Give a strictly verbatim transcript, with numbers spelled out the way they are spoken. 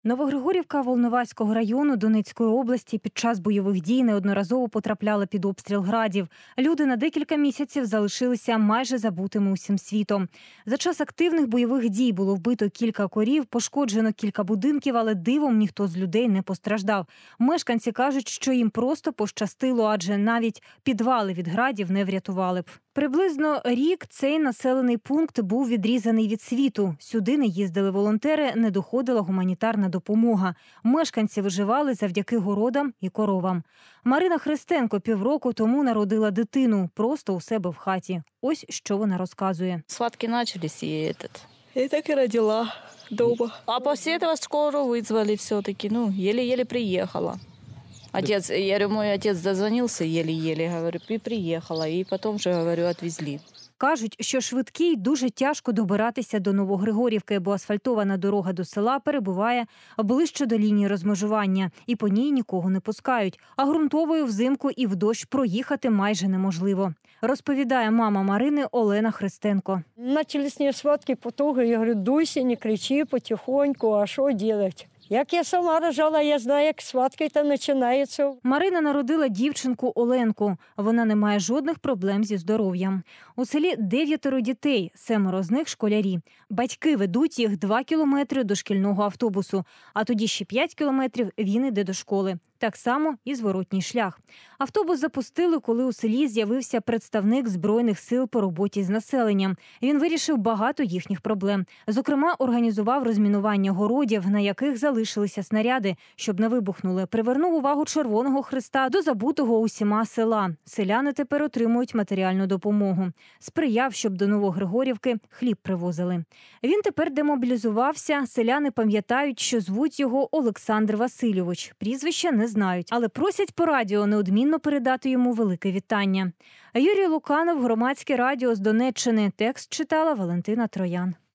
Новогригорівка Волноваського району Донецької області під час бойових дій неодноразово потрапляла під обстріл градів. Люди на декілька місяців залишилися майже забутими усім світом. За час активних бойових дій було вбито кілька корів, пошкоджено кілька будинків, але дивом ніхто з людей не постраждав. Мешканці кажуть, що їм просто пощастило, адже навіть підвали від градів не врятували б. Приблизно рік цей населений пункт був відрізаний від світу. Сюди не їздили волонтери, не доходила гуманітарна допомога. Мешканці виживали завдяки городам і коровам. Марина Христенко півроку тому народила дитину просто у себе в хаті. Ось що вона розказує. Схватки почалися і этот. Я так и родила дома. А после этого скорую вызвали все-таки. Ну, еле-еле приехала. Отец, я говорю, мой отец дозвонился еле-еле, говорю, и приехала. И потом же, говорю, отвезли. Кажуть, що швидкій дуже тяжко добиратися до Новогригорівки, бо асфальтована дорога до села перебуває ближче до лінії розмежування, і по ній нікого не пускають. А ґрунтовою взимку і в дощ проїхати майже неможливо. Розповідає мама Марини Олена Христенко. Начались не схватки, потуги, я говорю, дуйся, не кричи, потихоньку, а що робити? Як я сама рожала, я знаю, як схватки-то починаються. Марина народила дівчинку Оленку. Вона не має жодних проблем зі здоров'ям. У селі дев'ятеро дітей, семеро з них школярі. Батьки ведуть їх два кілометри до шкільного автобусу, а тоді ще п'ять кілометрів він іде до школи. Так само і зворотній шлях. Автобус запустили, коли у селі з'явився представник Збройних сил по роботі з населенням. Він вирішив багато їхніх проблем. Зокрема, організував розмінування городів, на яких залишилися снаряди, щоб не вибухнули. Привернув увагу Червоного Хреста до забутого усіма села. Селяни тепер отримують матеріальну допомогу. Сприяв, щоб до Новогригорівки хліб привозили. Він тепер демобілізувався. Селяни пам'ятають, що звуть його Олександр Васильович. Прізвище не знають, але просять по радіо неодмінно передати йому велике вітання. Юрій Луканов, Громадське радіо з Донеччини. Текст читала Валентина Троян.